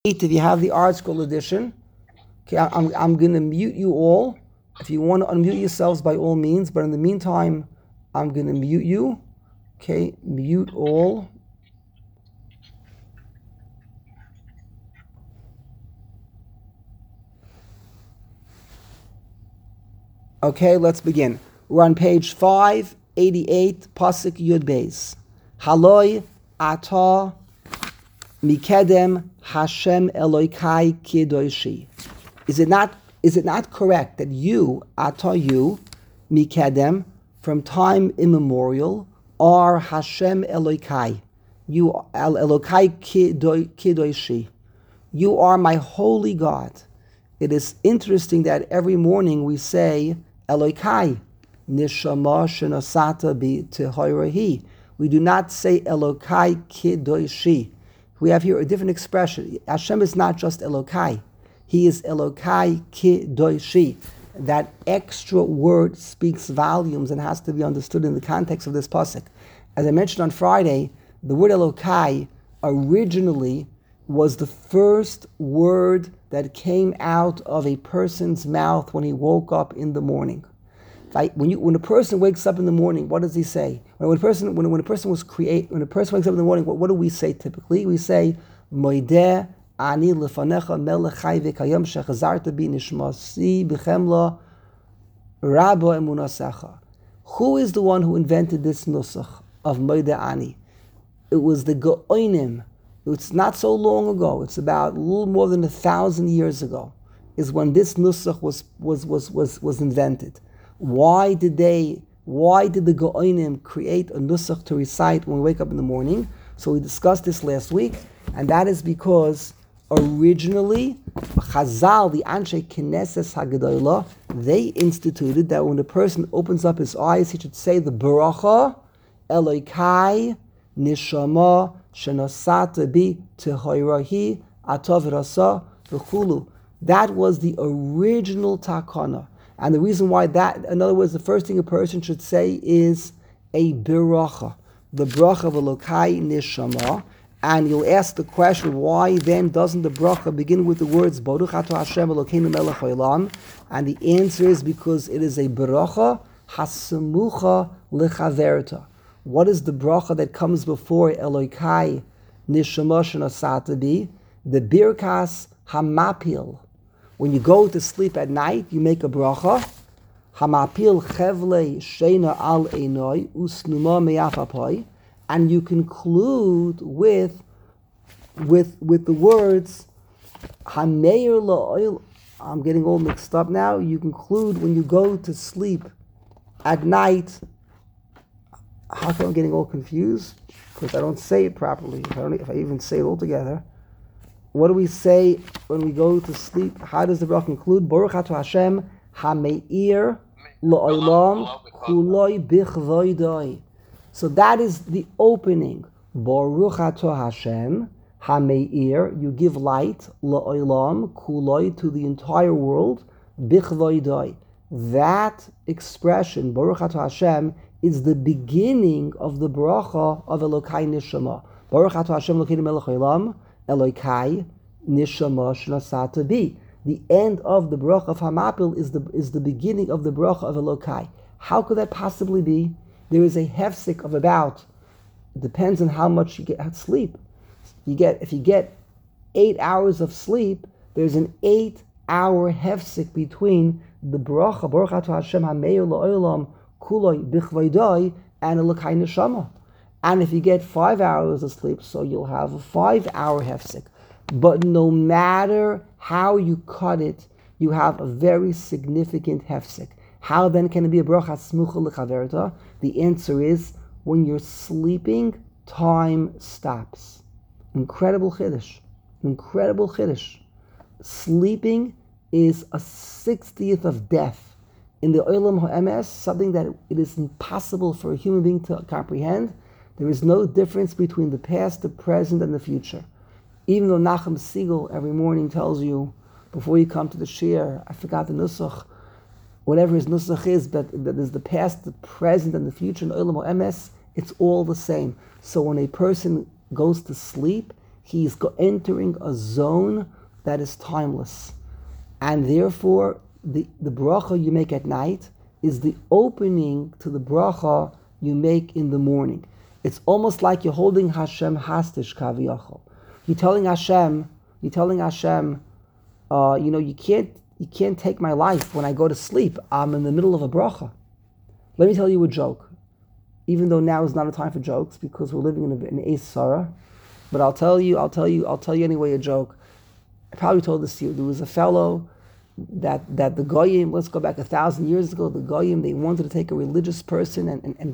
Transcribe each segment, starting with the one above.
If you have the Art School edition, okay, I'm going to mute you all. If you want to unmute yourselves, by all means. But in the meantime, I'm going to mute you. Okay, mute all. Okay, let's begin. We're on page 588, Pasuk Yud Beis. Haloi ata mikedem Hashem Elokai kidoshi. Is it not correct that you, ata you, mikedem, from time immemorial, are Hashem Elokai? You Elokai kidoshi. You are my holy God. It is interesting that every morning we say Elokai, nishama shenosata bi tehorahi. We do not say Elokai kidoshi. We have here a different expression. Hashem is not just Elokai. He is Elokai kidoshi. That extra word speaks volumes and has to be understood in the context of this pasuk. As I mentioned on Friday, the word Elokai originally was the first word that came out of a person's mouth when he woke up in the morning. When a person wakes up in the morning, what does he say? When a person wakes up in the morning, what do we say typically? We say, Moideh ani lefanecha melech chai v'kayam shechazarta bi nishmasi b'chemla rabba emunasecha. Who is the one who invented this nusach of Moideh ani? It was the Geonim. It's not so long ago. It's about a little more than 1,000 years ago, is when this nusach was invented. Why did the Geonim create a nusach to recite when we wake up in the morning? So we discussed this last week, and that is because originally Chazal, the Anshe Knesses Haggadolah, they instituted that when a person opens up his eyes, he should say the Baracha Elokai Nishama Shenosata bi Tehoirahi Atov Rasa v'chulu. That was the original takana. And the reason why that, in other words, the first thing a person should say is a biracha, the bracha of Elokai Nishama. And you'll ask the question, why then doesn't the bracha begin with the words Baruch Atah Hashem Elokeinu Melech Haolam? And the answer is because it is a bracha hasemucha lechaverta. What is the bracha that comes before Elokai Nishama Shenosata bi? The birkas hamapil. When you go to sleep at night, you make a bracha. Hamapil chevle sheina al einoi usnuma meyafapai, and you conclude with the words Hameir la'oil. I'm getting all mixed up now. You conclude when you go to sleep at night. How come I'm getting all confused? Because I don't say it properly. If I even say it all together. What do we say when we go to sleep? How does the bracha conclude? Baruch Atah Hashem hameir la'olam kuloi bichvoidoi. So that is the opening. Baruch Atah Hashem hameir. You give light la'olam kuloi, to the entire world, bichvoidoi. That expression, Baruch Atah Hashem, is the beginning of the bracha of Elokai Nishama. Baruch Atah Hashem Elokeinu Melech Haolam Elokai Nishama Shenosata bi. The end of the bracha of Hamapil is the beginning of the bracha of Elokai. How could that possibly be? There is a hefsek of about, it depends on how much you get sleep. If you get 8 hours of sleep, there's an 8-hour hefsek between the bracha Baruch Atah Hashem Hameir La'olam Kuloi Bichvaydoi and Elokai Neshama. And if you get 5 hours of sleep, so you'll have a 5-hour hefsek. But no matter how you cut it, you have a very significant hefsek. How then can it be a bracha smucha lechaverta? The answer is, when you're sleeping, time stops. Incredible chiddush. Incredible chiddush. Sleeping is a 60th of death. In the Olam HaEmes, something that it is impossible for a human being to comprehend. There is no difference between the past, the present, and the future. Even though Nachum Siegel every morning tells you, before you come to the shir, I forgot the nusach, whatever his nusach is, but there's the past, the present, and the future in Olam HaEmes, it's all the same. So when a person goes to sleep, He's entering a zone that is timeless. And therefore, the bracha you make at night is the opening to the bracha you make in the morning. It's almost like you're holding Hashem hostage, kaviyachol. You're telling Hashem, you can't take my life when I go to sleep. I'm in the middle of a bracha. Let me tell you a joke. Even though now is not a time for jokes because we're living in an Eis Sarah, but I'll tell you anyway a joke. I probably told this to you. There was a fellow that the Goyim, let's go back 1,000 years ago, the Goyim, they wanted to take a religious person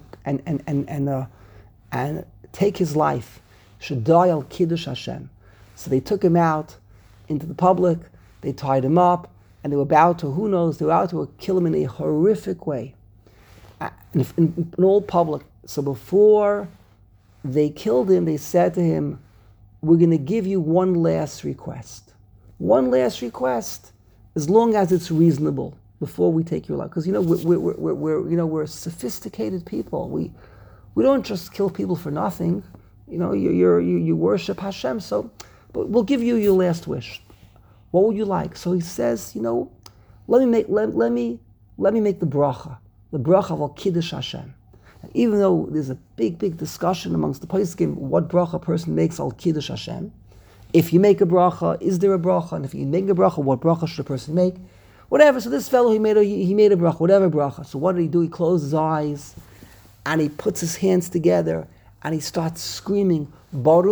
and take his life. Should die al Kiddush Hashem. So they took him out into the public, they tied him up, and they were about to kill him in a horrific way. In all public. So before they killed him, they said to him, we're going to give you one last request. One last request, as long as it's reasonable, before we take your life. Because we're sophisticated people. We don't just kill people for nothing. You worship Hashem. So, but we'll give you your last wish. What would you like? So he says, let me make the bracha. The bracha of Al Kiddush Hashem. And even though there's a big discussion amongst the poskim what bracha a person makes Al Kiddush Hashem, if you make a bracha, is there a bracha? And if you make a bracha, what bracha should a person make? Whatever. So this fellow, he made a bracha, whatever bracha. So what did he do? He closed his eyes and he puts his hands together and he starts screaming, Baruch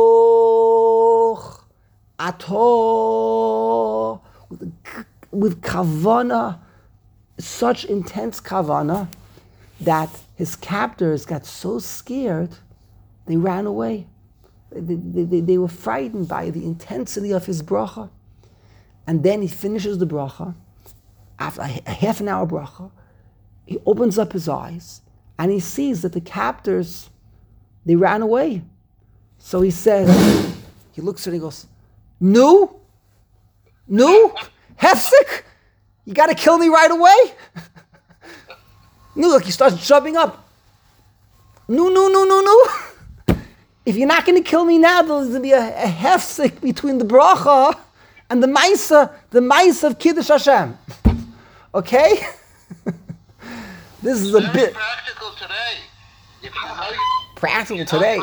Atah, with kavana, such intense kavana that his captors got so scared they ran away. They were frightened by the intensity of his bracha. And then he finishes the bracha. After a half an hour bracha, he opens up his eyes and he sees that the captors, they ran away. So he says, he looks at it and he goes, No, Hefsik, you got to kill me right away? No, look, he starts jumping up. No. If you're not going to kill me now, there's going to be a hefsek between the bracha and the maisa of Kiddush Hashem. Okay? This is a bit practical today. Practical today.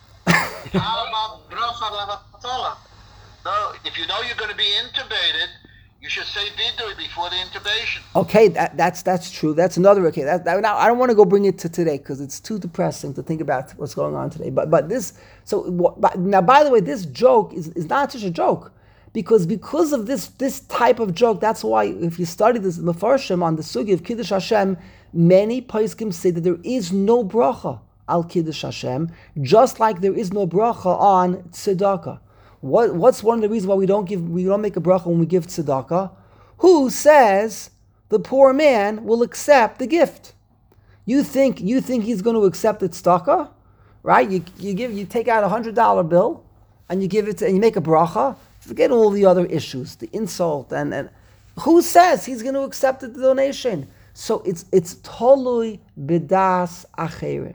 How about bracha levatala? No, if you know you're going to be intubated, you should say vidui before the intubation. Okay, that's true. That's another. Okay, now I don't want to go bring it to today because it's too depressing to think about what's going on today. But this. Now, by the way, this joke is not such a joke because of this type of joke. That's why if you study this Mefarshim on the sugi of Kiddush Hashem, many poskim say that there is no bracha al Kiddush Hashem, just like there is no bracha on tzedakah. What's one of the reasons why we don't make a bracha when we give tzedakah? Who says the poor man will accept the gift? You think he's going to accept the tzedakah, right? You take out $100 bill and you give it and you make a bracha. Forget all the other issues, the insult and who says he's going to accept the donation? So it's tolui bidas acherim.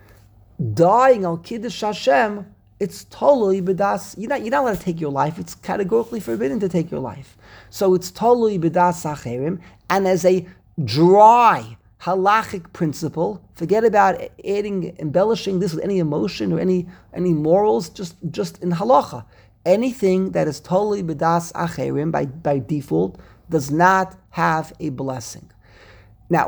Dying al Kiddush Hashem. It's totally bedas. You're not allowed to take your life. It's categorically forbidden to take your life. So it's totally bedas acherim. And as a dry halachic principle, forget about embellishing this with any emotion or any morals. Just in halacha, anything that is totally bedas acherim by default does not have a blessing. Now,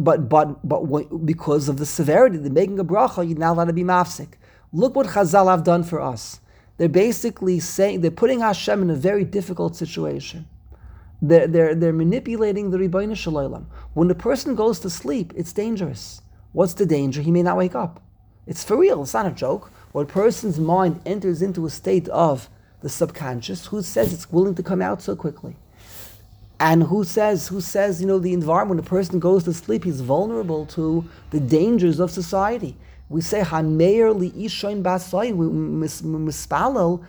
because of the severity, the making a bracha, you're not allowed to be mafsik. Look what Chazal have done for us. They're basically saying, they're putting Hashem in a very difficult situation. They're manipulating the Ribbono Shel Olam. When a person goes to sleep, it's dangerous. What's the danger? He may not wake up. It's for real, it's not a joke. When a person's mind enters into a state of the subconscious, who says it's willing to come out so quickly? And who says, the environment, when a person goes to sleep, he's vulnerable to the dangers of society. We say hameir liishain basayin. We mispalel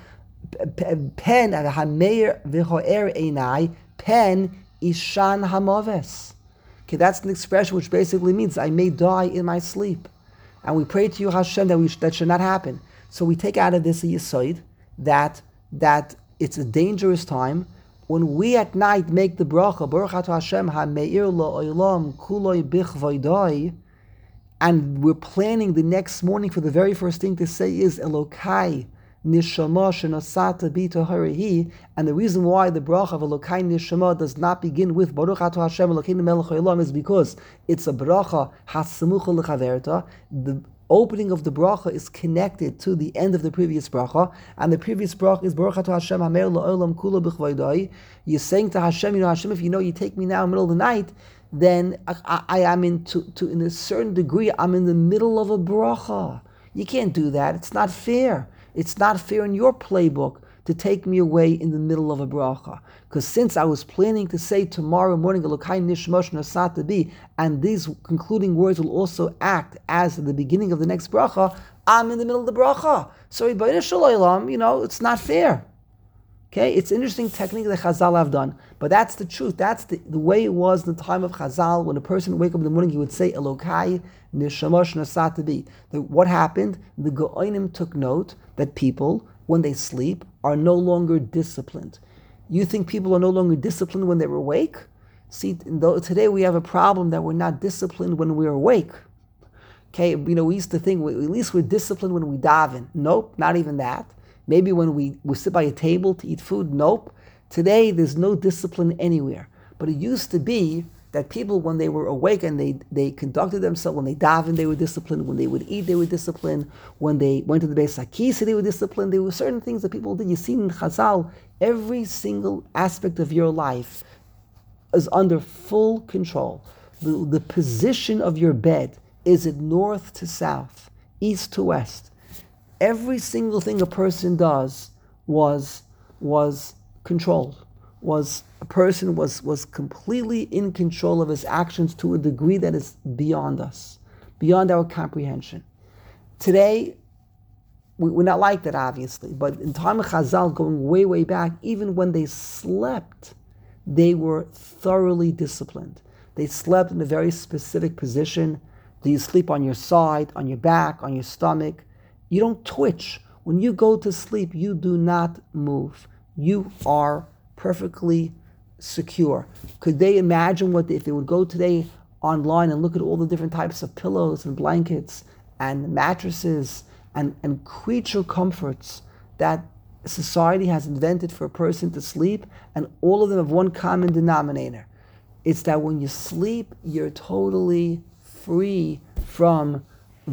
pen hameir v'hoer einai pen ishan hamaves. Okay, that's an expression which basically means I may die in my sleep, and we pray to you Hashem that should not happen. So we take out of this a yisoid that it's a dangerous time. When we at night make the bracha, Baruch Atah Hashem HaMeir La'olam Kuloi Bichvaydai, and we're planning the next morning for the very first thing to say is Elokai Nishama Shenosata Bi Taharihi, and the reason why the bracha of Elokai Nishama does not begin with Baruch Atah Hashem Elokeinu Melech Haolam is because it's a bracha Hasamucha L'Chaverta. The opening of the bracha is connected to the end of the previous bracha, and the previous bracha is Baruch Atah Hashem HaMeir La'olam Kula B'Chvaydai. You're saying to Hashem, Hashem, if you take me now in the middle of the night, then I am in a certain degree, I'm in the middle of a bracha. You can't do that. It's not fair. It's not fair in your playbook to take me away in the middle of a bracha. Because since I was planning to say tomorrow morning, Elokai Nishmosh Nasata Bi, and these concluding words will also act as the beginning of the next bracha, I'm in the middle of the bracha. So, it's not fair. Okay, it's an interesting technique that Chazal have done, but that's the truth. That's the way it was in the time of Chazal. When a person would wake up in the morning, he would say, Elokai Nishamosh Nasata Bi. What happened? The Go'onim took note that people, when they sleep, are no longer disciplined. You think people are no longer disciplined when they're awake? See, today we have a problem that we're not disciplined when we're awake. Okay, we used to think, at least we're disciplined when we daven. Nope, not even that. Maybe when we sit by a table to eat food, nope. Today, there's no discipline anywhere. But it used to be that people, when they were awake and they conducted themselves, when they davened, they were disciplined. When they would eat, they were disciplined. When they went to the Beis HaKisa, they were disciplined. There were certain things that people did. You see in Chazal, every single aspect of your life is under full control. The position of your bed, is it north to south, east to west? Every single thing a person does was controlled. A person was completely in control of his actions to a degree that is beyond us, beyond our comprehension. Today, we're not like that, obviously, but in time of Chazal, going way, way back, even when they slept, they were thoroughly disciplined. They slept in a very specific position. Do you sleep on your side, on your back, on your stomach? You don't twitch. When you go to sleep, you do not move. You are perfectly secure. Could they imagine if they would go today online and look at all the different types of pillows and blankets and mattresses and creature comforts that society has invented for a person to sleep, and all of them have one common denominator. It's that when you sleep, you're totally free from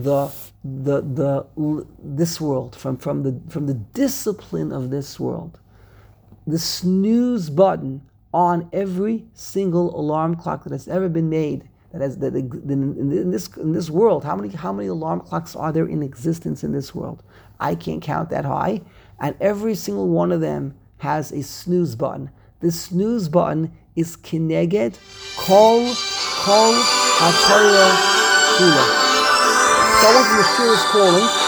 this world, from the discipline of this world. The snooze button on every single alarm clock that has ever been made, in this world, how many alarm clocks are there in existence in this world? I can't count that high, and every single one of them has a snooze button. The snooze button is kineged kol haTorah kula. Someone from the shul is calling.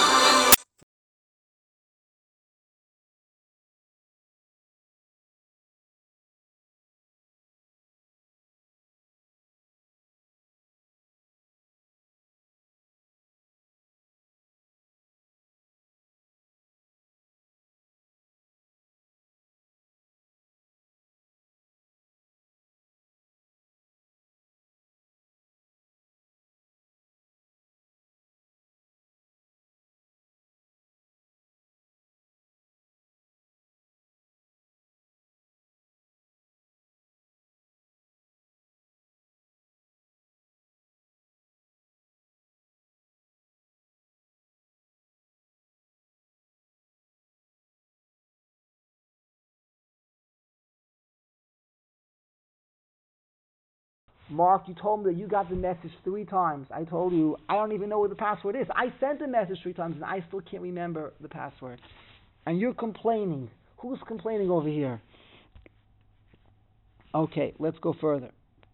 Mark, you told me that you got the message 3 times. I told you, I don't even know what the password is. I sent the message 3 times and I still can't remember the password. And you're complaining. Who's complaining over here? Okay, let's go further.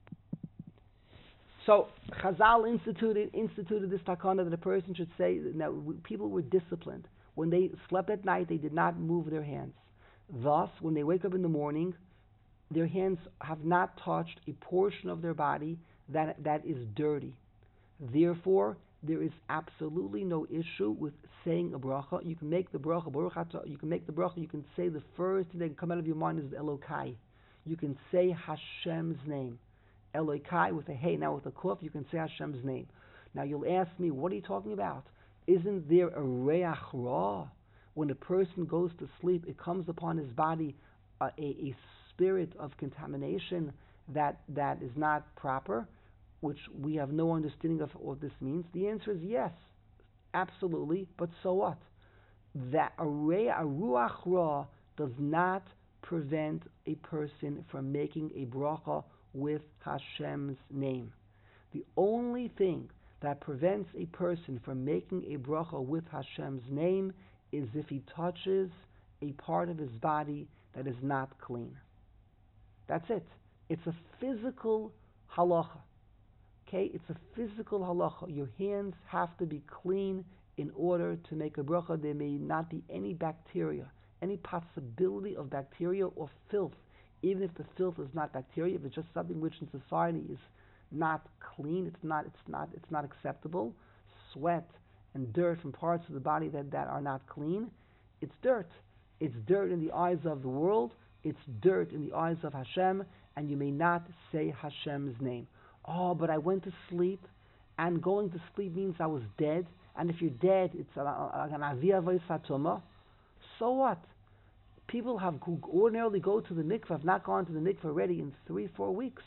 So, Chazal instituted this takana that a person should say that people were disciplined. When they slept at night, they did not move their hands. Thus, when they wake up in the morning, their hands have not touched a portion of their body that is dirty. Therefore, there is absolutely no issue with saying a bracha. You can make the bracha, Baruch Atah, you can make the bracha, you can say the first thing that can come out of your mind is Elokai. You can say Hashem's name. Elokai with a hey, now with a kuf, you can say Hashem's name. Now you'll ask me, what are you talking about? Isn't there a reach ra? When a person goes to sleep, it comes upon his body a spirit of contamination that is not proper, which we have no understanding of what this means. The answer is yes, absolutely, but so what? That a ruach ra does not prevent a person from making a bracha with Hashem's name. The only thing that prevents a person from making a bracha with Hashem's name is if he touches a part of his body that is not clean. That's it. It's a physical halacha. Okay, it's a physical halacha. Your hands have to be clean in order to make a bracha. There may not be any bacteria, any possibility of bacteria or filth. Even if the filth is not bacteria, if it's just something which in society is not clean, it's not acceptable. Sweat and dirt from parts of the body that are not clean, it's dirt. It's dirt in the eyes of the world. It's dirt in the eyes of Hashem, and you may not say Hashem's name. Oh, but I went to sleep, and going to sleep means I was dead, and if you're dead, it's an aviyah v'isatuma. So what? People who ordinarily go to the mikveh have not gone to the mikveh already in 3-4 weeks.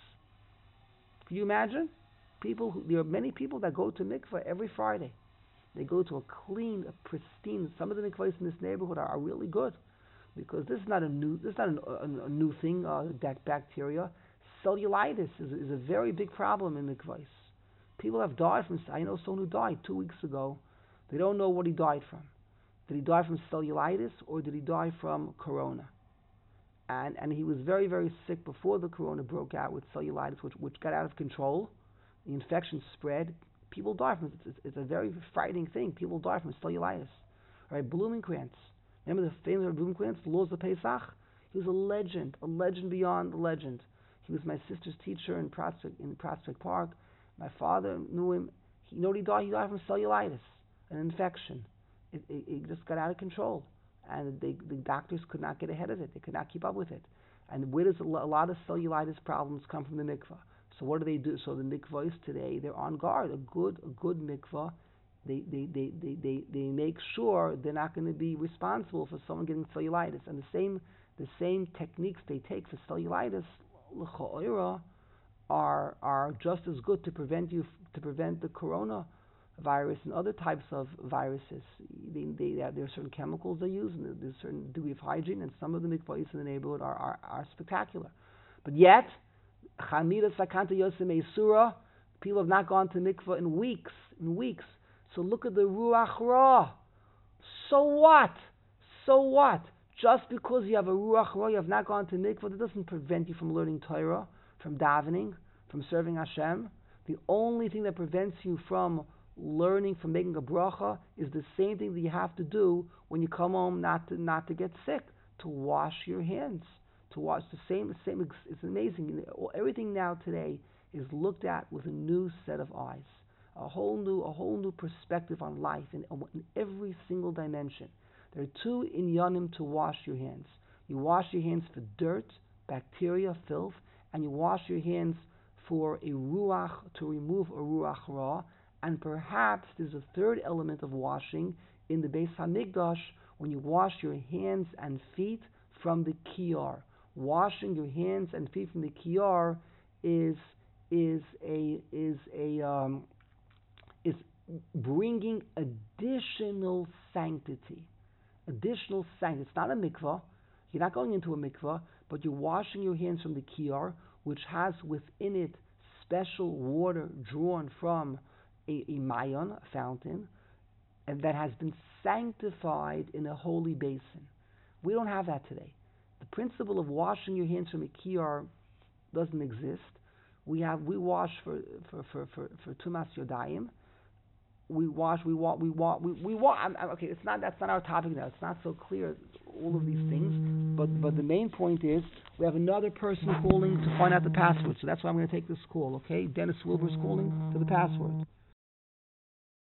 Can you imagine? There are many people that go to mikveh every Friday. They go to a clean, a pristine. Some of the mikvahs in this neighborhood are really good, because this is not a new thing. That bacteria, cellulitis is a very big problem in mikvahs. People have died from. I know someone who died 2 weeks ago. They don't know what he died from. Did he die from cellulitis or did he die from corona? And he was very, very sick before the corona broke out with cellulitis, which got out of control. The infection spread. People die from it. It's a very frightening thing. People die from cellulitis. Right? Blumenkrantz. Remember the famous Blumenkrantz, the laws of Pesach? He was a legend beyond the legend. He was my sister's teacher in Prospect Park. My father knew him. You know what he died? He died from cellulitis, an infection. It just got out of control, and the doctors could not get ahead of it. They could not keep up with it. And where does a lot of cellulitis problems come from? The mikvah. So what do? So the mikvahs today, they're on guard. A good mikvah, they make sure they're not going to be responsible for someone getting cellulitis. And the same techniques they take for cellulitis, l'cha'ira, are just as good to prevent the corona virus and other types of viruses. There are certain chemicals they use, and there's a certain degree of hygiene, and some of the mikvahs in the neighborhood are spectacular. But yet, Chamira Sakanta Yosem Esura, people have not gone to mikvah in weeks. So look at the Ruach Ra. So what? Just because you have a Ruach Ra, you have not gone to mikvah, that doesn't prevent you from learning Torah, from davening, from serving Hashem. The only thing that prevents you from learning, from making a bracha, is the same thing that you have to do when you come home not to get sick, to wash your hands. To wash the same. It's amazing. Everything now today is looked at with a new set of eyes, a whole new perspective on life in every single dimension. There are 2 inyanim to wash your hands. You wash your hands for dirt, bacteria, filth, and you wash your hands for a ruach, to remove a ruach ra. And perhaps there's a third element of washing in the Beis Hamikdash, when you wash your hands and feet from the kiyar. Washing your hands and feet from the kiyar is bringing additional sanctity. It's not a mikvah. You're not going into a mikvah, but you're washing your hands from the kiyar, which has within it special water drawn from a mayon, a fountain, and that has been sanctified in a holy basin. We don't have that today. The principle of washing your hands from a kiyar doesn't exist. We wash for tumas yodayim. Okay, that's not our topic now. It's not so clear, all of these things. But the main point is, we have another person calling to find out the password. So that's why I'm going to take this call. Okay, Dennis Wilbur's calling for the password.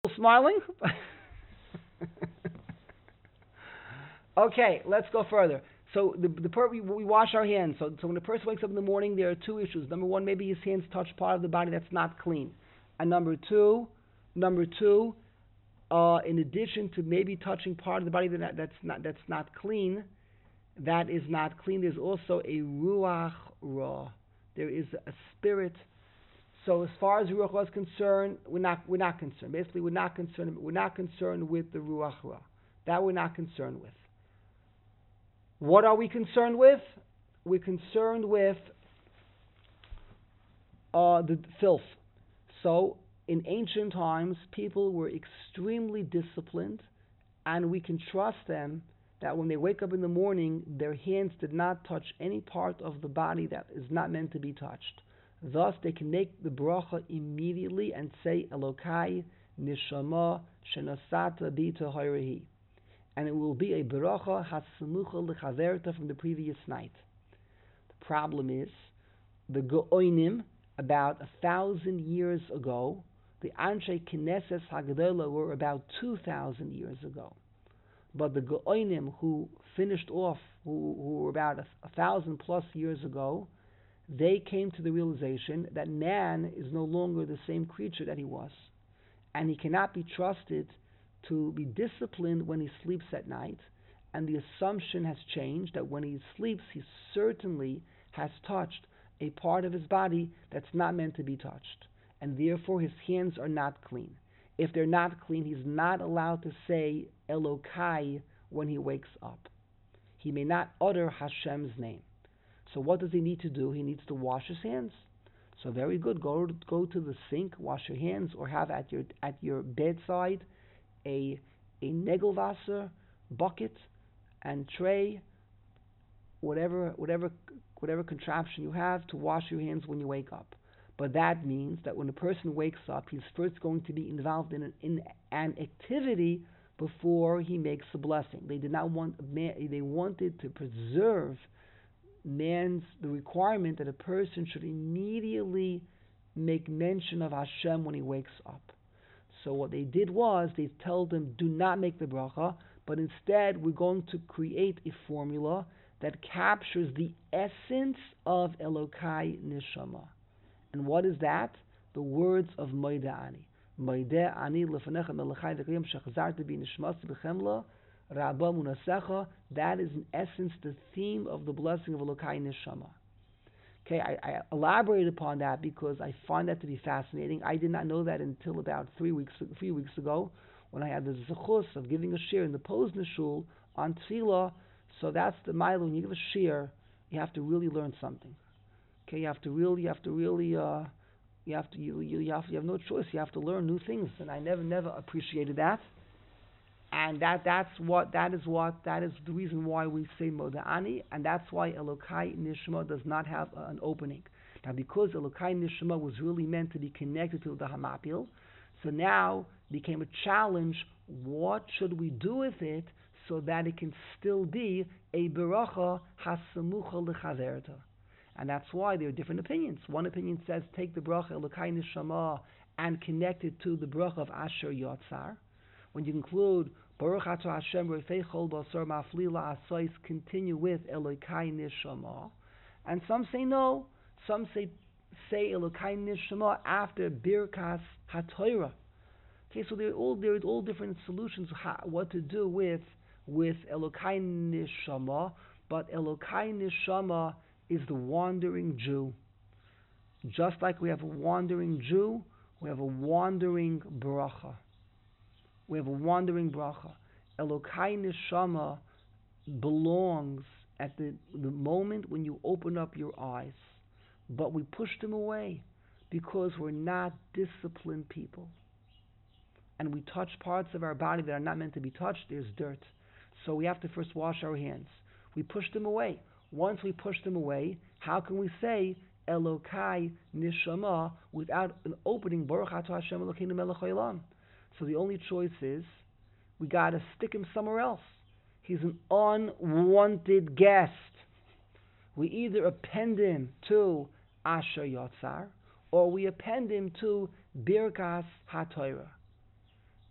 Smiling? Okay, let's go further. So we wash our hands. So when a person wakes up in the morning, there are two issues. Number one, maybe his hands touch part of the body that's not clean, and number two, in addition to maybe touching part of the body that's not clean, there's also a ruach ra. There is a spirit. So as far as ruach ra is concerned, we're not concerned. Basically, we're not concerned with the ruach ra. That we're not concerned with. What are we concerned with? We're concerned with the filth. So in ancient times, people were extremely disciplined, and we can trust them that when they wake up in the morning, their hands did not touch any part of the body that is not meant to be touched. Thus, they can make the bracha immediately and say, Elokai nishama shenasata bita hayrehi. And it will be a bracha hasamucha lechaverta from the previous night. The problem is, the Go'onim, about 1,000 years ago, the Anshe Knesses Hagdola were about 2,000 years ago. But the Go'onim who finished off, who were about 1,000 plus years ago, they came to the realization that man is no longer the same creature that he was. And he cannot be trusted to be disciplined when he sleeps at night, and the assumption has changed that when he sleeps, he certainly has touched a part of his body that's not meant to be touched, and therefore his hands are not clean. If they're not clean, he's not allowed to say Elokai when he wakes up. He may not utter Hashem's name. So what does he need to do? He needs to wash his hands. So very good, go to the sink, wash your hands, or have at your bedside a Negelwasser bucket and tray, whatever contraption you have to wash your hands when you wake up. But that means that when a person wakes up, he's first going to be involved in an activity before he makes a blessing. They did not want they wanted to preserve the requirement that a person should immediately make mention of Hashem when he wakes up. So what they did was, they told them, do not make the bracha, but instead we're going to create a formula that captures the essence of Elokai Neshama. And what is that? The words of Moedeh Ani. Moedeh Ani lefanecha melechai v'kayim shechazarti bi nishmasi b'chemla rabba munasecha. That is in essence the theme of the blessing of Elokai Neshama. Okay, I elaborated upon that because I find that to be fascinating. I did not know that until about 3 weeks ago, when I had the zechus of giving a shir in the Posner Shul on tefillah. So that's the mile. When you give a shir, you have to really learn something. Okay, you have no choice. You have to learn new things, and I never appreciated that. And that is the reason why we say Moedeh Ani, and that's why Elokai Nishma does not have an opening. Now, because Elokai Nishma was really meant to be connected to the Hamapil, so now it became a challenge. What should we do with it so that it can still be a beracha hasamucha lechaverta? And that's why there are different opinions. One opinion says take the bracha Elokai Nishma and connect it to the bracha of Asher Yotzar. When you conclude Baruch Atah Hashem Refeichol Basar Maflila Asais, continue with Elokai Nishama. And some say no. Some say Elokai Nishama after Birkas HaTorah. Okay, so there is all different solutions what to do with Elokai Nishama. But Elokai Nishama is the wandering Jew. Just like we have a wandering Jew, we have a wandering bracha. We have a wandering bracha. Elokai Neshama belongs at the moment when you open up your eyes. But we push them away because we're not disciplined people. And we touch parts of our body that are not meant to be touched. There's dirt. So we have to first wash our hands. We push them away. Once we push them away, how can we say Elokai Neshama without an opening Baruch Atah Hashem Elokeinu Melech Haolam? So the only choice is we got to stick him somewhere else. He's an unwanted guest. We either append him to Asher Yotzar or we append him to Birkas HaTorah.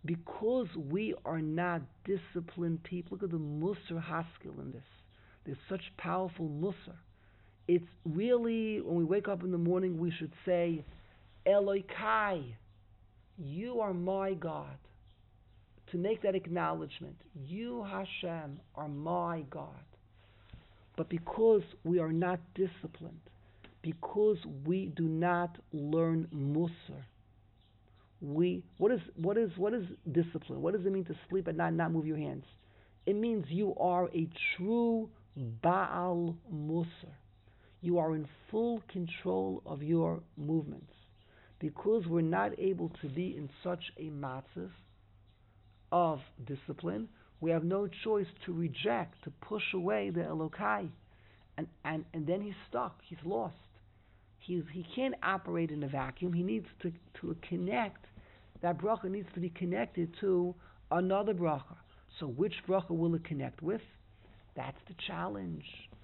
because we are not disciplined people. Look at the Musar Haskell in this. There's such powerful Musar. It's really, when we wake up in the morning, we should say, Elokai, you are my God. To make that acknowledgement, you, Hashem, are my God. But because we are not disciplined, because we do not learn Musar, what is discipline? What does it mean to sleep at night and not move your hands? It means you are a true Baal Musar. You are in full control of your movements. Because we're not able to be in such a matzav of discipline, we have no choice to reject, to push away the Elokai. And then he's stuck, he's lost. He can't operate in a vacuum. He needs to connect. That bracha needs to be connected to another bracha. So which bracha will it connect with? That's the challenge.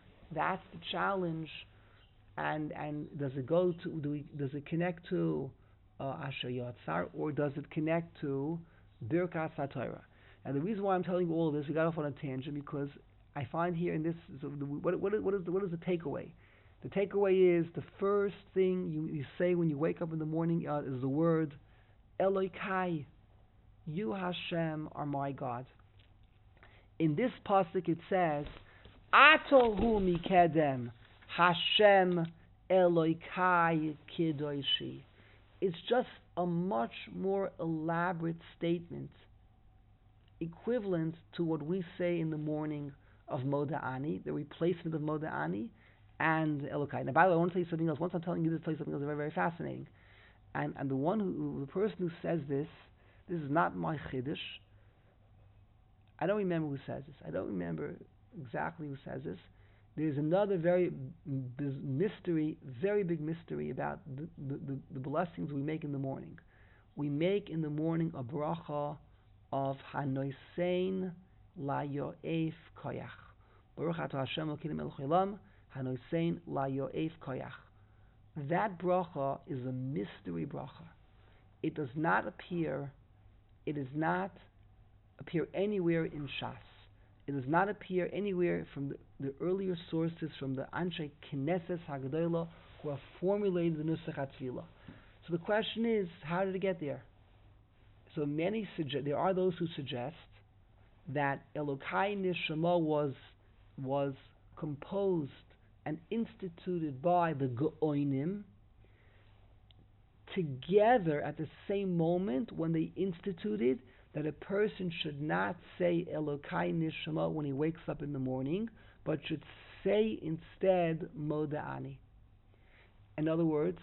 And does it go to? Does it connect to Asher Yatzar, or does it connect to Birkas HaTorah? And the reason why I'm telling you all of this, we got off on a tangent because I find here in this, so what is the takeaway? The takeaway is the first thing you say when you wake up in the morning is the word Elokai. You, Hashem, are my God. In this pasuk it says, Atohu mikedem Hashem Elokai kidoshi. It's just a much more elaborate statement, equivalent to what we say in the morning of Moda'ani, the replacement of Moda'ani and Elokai. Now, by the way, I want to tell you something else. Once I'm telling you this, I'll tell you something else very, very fascinating. And the person who says this is not my chiddush. I don't remember who says this. I don't remember exactly who says this. There's another very big mystery about the blessings we make in the morning. We make in the morning a bracha of Hanosein La Yo'ef Koyach. Baruch Atah Hashem Elokeinu melech haolam, Hanosein La Yo'ef Koyach. That bracha is a mystery bracha. It does not appear anywhere in Shas. It does not appear anywhere from the earlier sources, from the Anshe Knesset Hagdolah, who have formulated the Nusach HaTfilah. So the question is, how did it get there? So there are those who suggest that Elokai Neshama was composed and instituted by the Geonim together at the same moment when they instituted that a person should not say Elokai Neshama when he wakes up in the morning, but should say instead Moda'ani. In other words,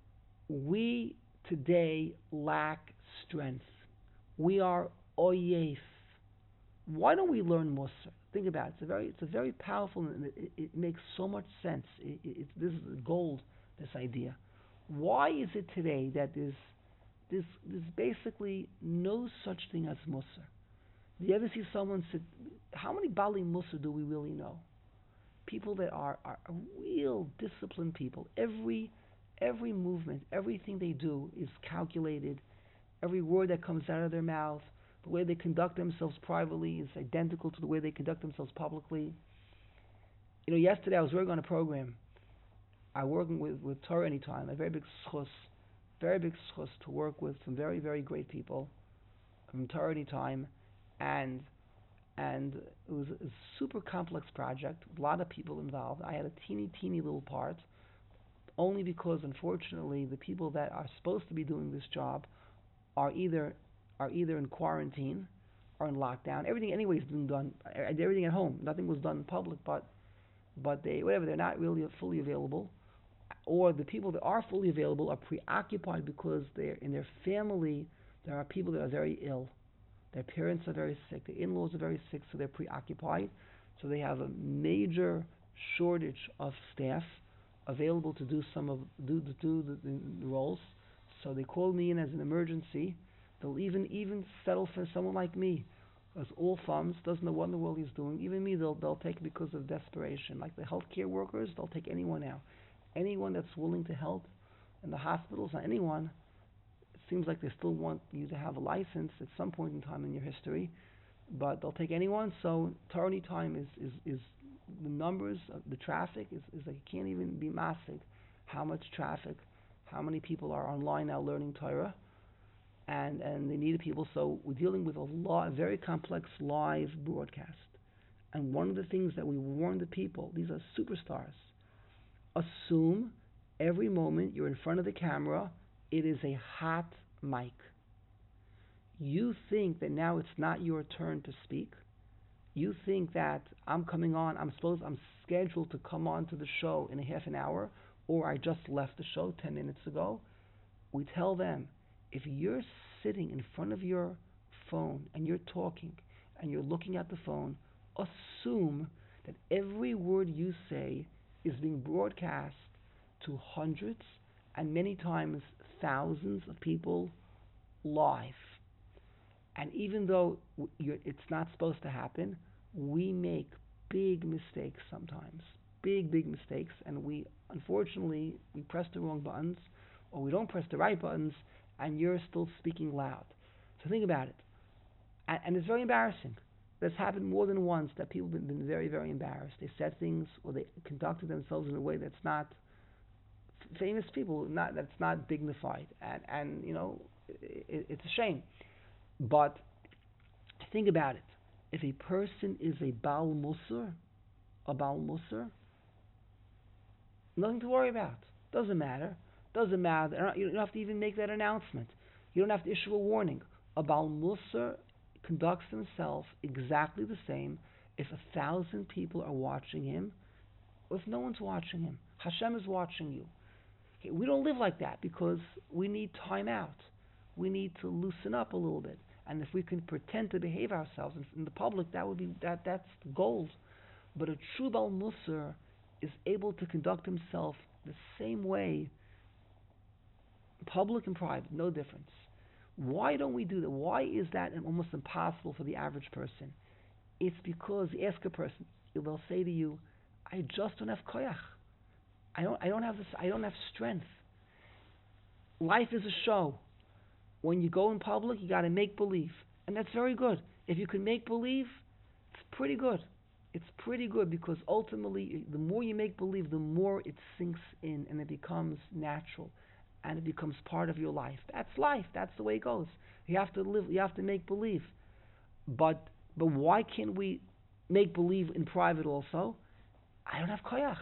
we today lack strength. We are oyef. Why don't we learn Musar? Think about it. It's a very powerful, and it makes so much sense. This is gold, this idea. Why is it today that there's basically no such thing as Musar? Do you ever see someone say, how many Bali Musar do we really know? People that are real disciplined people. Every movement, everything they do is calculated. Every word that comes out of their mouth, the way they conduct themselves privately is identical to the way they conduct themselves publicly. Yesterday I was working on a program. I'm working with Torah Anytime, a very big schus to work with some very, very great people from Torah Anytime, and it was a super complex project with a lot of people involved. I had a teeny little part, only because unfortunately the people that are supposed to be doing this job are either in quarantine or in lockdown. Everything anyway is being done. I did everything at home. Nothing was done in public, but they're not really fully available. Or the people that are fully available are preoccupied because they're in their family. There are people that are very ill. Their parents are very sick. Their in-laws are very sick, so they're preoccupied. So they have a major shortage of staff available to do the roles. So they call me in as an emergency. They'll even settle for someone like me, as all funds, doesn't know what in the world he's doing. Even me, they'll take because of desperation. Like the healthcare workers, they'll take anyone now. Anyone that's willing to help in the hospitals, not anyone, seems like they still want you to have a license at some point in time in your history, but they'll take anyone. So Torah Anytime is the numbers of the traffic is like you can't even be massive. How much traffic, how many people are online now learning Torah, and they needed people. So we're dealing with a very complex live broadcast. And one of the things that we warn the people, these are superstars, assume every moment you're in front of the camera, it is a hot mic. You think that now it's not your turn to speak. You think that I'm scheduled to come on to the show in a half an hour, or I just left the show 10 minutes ago. We tell them, if you're sitting in front of your phone and you're talking and you're looking at the phone, assume that every word you say is being broadcast to hundreds and many times thousands of people live. And even though it's not supposed to happen, we make big mistakes sometimes. Big mistakes. And unfortunately, we press the wrong buttons, or we don't press the right buttons, and you're still speaking loud. So think about it. And it's very embarrassing. That's happened more than once, that people have been very, very embarrassed. They said things, or they conducted themselves in a way that's not famous people, that's not dignified. And it's a shame. But think about it. If a person is a Baal Musar, nothing to worry about. Doesn't matter. You don't have to even make that announcement. You don't have to issue a warning. A Baal Musar conducts himself exactly the same if 1,000 people are watching him, or if no one's watching him. Hashem is watching you. Okay, we don't live like that because we need time out. We need to loosen up a little bit. And if we can pretend to behave ourselves in the public, that's gold. But a true Baal Musar is able to conduct himself the same way, public and private, no difference. Why don't we do that? Why is that almost impossible for the average person? It's because, ask a person, they'll say to you, I just don't have koyach. I don't have strength. Life is a show. When you go in public, you got to make believe, and that's very good. If you can make believe, it's pretty good. It's pretty good because ultimately, the more you make believe, the more it sinks in and it becomes natural, and it becomes part of your life. That's life. That's the way it goes. You have to live. You have to make believe. But why can't we make believe in private also? I don't have koyach.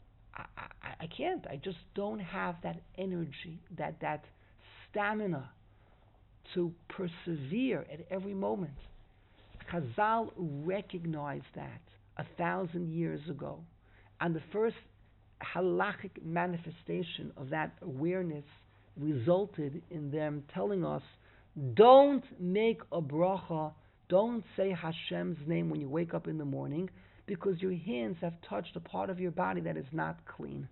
I can't. I just don't have that energy, that stamina to persevere at every moment. Chazal recognized that 1,000 years ago, and the first halachic manifestation of that awareness resulted in them telling us, don't make a bracha, don't say Hashem's name when you wake up in the morning, because your hands have touched a part of your body that is not clean.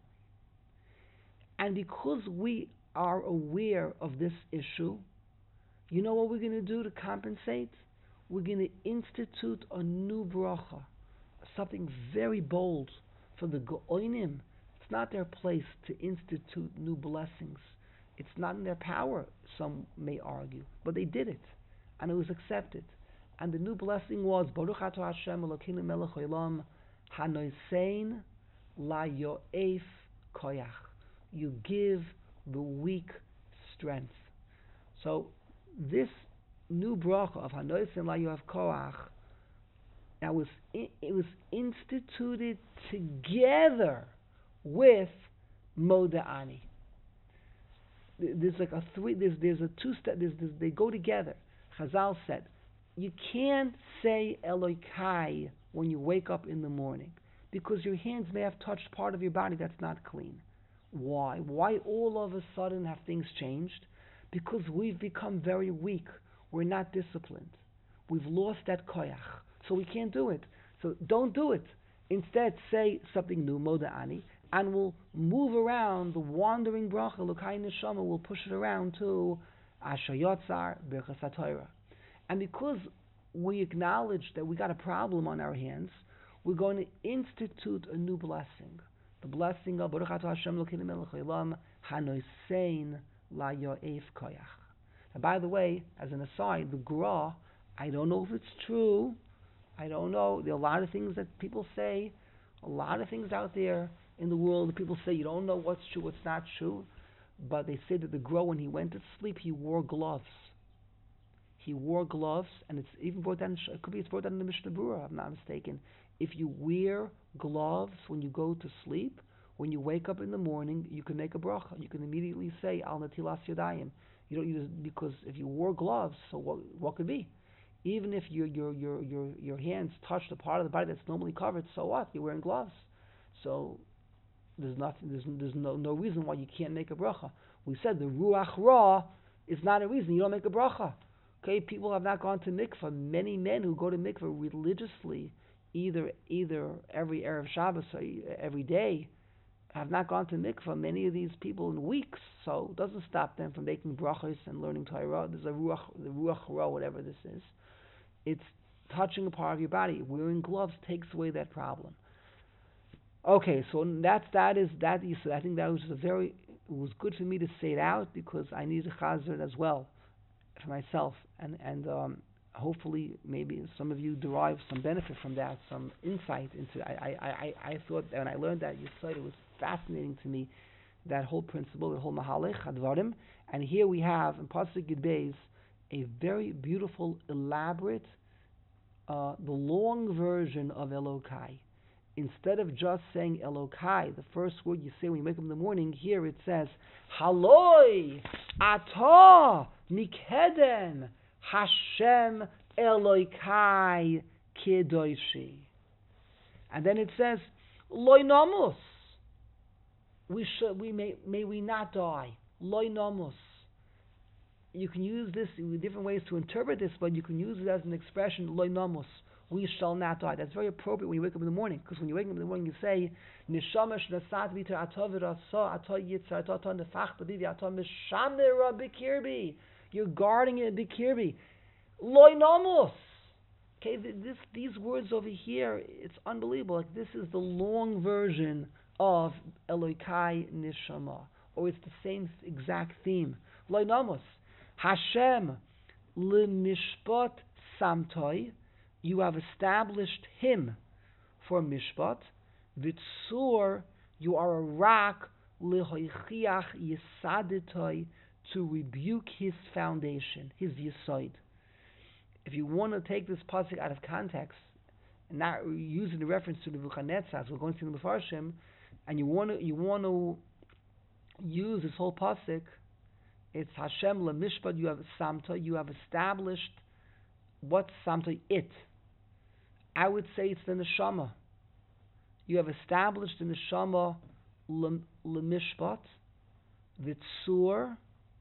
And because we are aware of this issue, you know what we're going to do to compensate? We're going to institute a new bracha, something very bold for the Go'onim. It's not their place to institute new blessings. It's not in their power, some may argue, but they did it, and it was accepted. And the new blessing was Baruch Atah Hashem Elokeinu Melech Olam Hanosein La Yo'ef Koyach. You give the weak strength. So this new bracha of Hanosein La Yo'ef Koyach, it was instituted together with Moda'ani. There's like a three. There's a two-step. They go together. Chazal said, you can't say Elokai when you wake up in the morning because your hands may have touched part of your body that's not clean. Why? Why all of a sudden have things changed? Because we've become very weak. We're not disciplined. We've lost that koyach, so we can't do it. So don't do it. Instead, say something new, Moda'ani, and we'll move around the wandering bracha, Lukai Neshama, we'll push it around to Asher Yotzar, Birchas HaTorah. And because we acknowledge that we got a problem on our hands, we're going to institute a new blessing. The blessing of Baruch Atah Hashem Elokeinu Melech Olam Hanosein La Yo'ef Koyach. And by the way, as an aside, the Gra, I don't know if it's true. I don't know. There are a lot of things that people say, a lot of things out there in the world that people say you don't know what's true, what's not true. But they say that the Gra, when he went to sleep, he wore gloves. He wore gloves, and it's even brought down. It could be it's brought down in the Mishnah Berurah, if I'm not mistaken. If you wear gloves when you go to sleep, when you wake up in the morning, you can make a bracha. You can immediately say Al Natilas Yadayim. You don't use because if you wore gloves, so what could be? Even if your hands touch the part of the body that's normally covered, so what? You're wearing gloves. So there's nothing. There's no reason why you can't make a bracha. We said the Ruach Ra is not a reason you don't make a bracha. Okay, people have not gone to mikvah. Many men who go to mikvah religiously, either every Erev Shabbos or every day, have not gone to mikvah. Many of these people in weeks, so it doesn't stop them from making brachos and learning Torah. There's the Ruach Ra, whatever this is. It's touching a part of your body. Wearing gloves takes away that problem. Okay, so that is. So I think that was it was good for me to say it out because I need to chazer it as well for myself, and hopefully maybe some of you derive some benefit from that, some insight into. I thought when I learned that Yesod, it was fascinating to me, that whole principle, the whole Mahalech Hadvarim, and here we have in Pasuk Yud Beis a very beautiful, elaborate, the long version of Elokai. Instead of just saying Elokai, the first word you say when you wake up in the morning, here it says, Haloi Atah Mikedem Hashem Elokai Kedoshi. And then it says, Loi Namus. May we not die. Loi Namus. You can use this in different ways to interpret this, but you can use it as an expression, Loi Namus. We shall not die. That's very appropriate when you wake up in the morning, because when you wake up in the morning, you say, Neshama shnasat v'ter atah v'rasa atah yitzar atah nefach b'divi atah mishamera b'kirbi. You're guarding it b'kirbi. Loi namus. Okay, these words over here, it's unbelievable. Like this is the long version of Elokai Neshama, or it's the same exact theme. Loi namus. Hashem l'mishpat samtoi. You have established him for mishpat. V'tzur, you are a rock lehoichiach yisaditoi, to rebuke his foundation, his yesod. If you want to take this pasuk out of context and not using the reference to the Nebuchadnezzar, as we're going to see in the Mefarshim, and you want to use this whole pasuk, it's Hashem lemishpat. You have samta. You have established. What's samta? It. I would say it's the neshama. You have established the neshama lemishpat, v'tzur,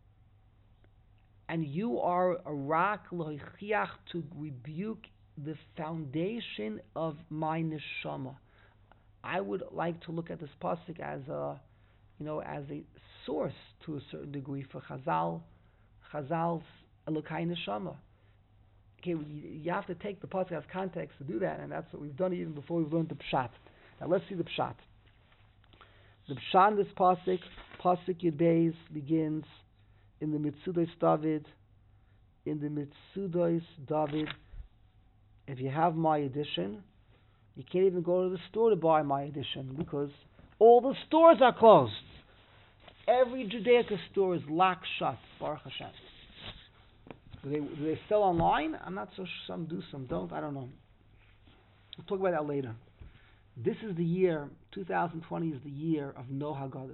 and you are a rock lohichiach, to rebuke the foundation of my neshama. I would like to look at this pasuk as a source to a certain degree for Chazal's Elokai neshama. Okay, you have to take the pasuk out of context to do that, and that's what we've done even before we've learned the pshat. Now let's see the pshat. The pshat in this pasuk Yud Beis, begins in the Mitzudos David. In the Mitzudos David, if you have my edition, you can't even go to the store to buy my edition because all the stores are closed. Every Judaica store is locked shut. Baruch Hashem. Do they sell online? I'm not so sure. Some do, some don't. I don't know. We'll talk about that later. This is the year, 2020 is the year of no Haggadahs.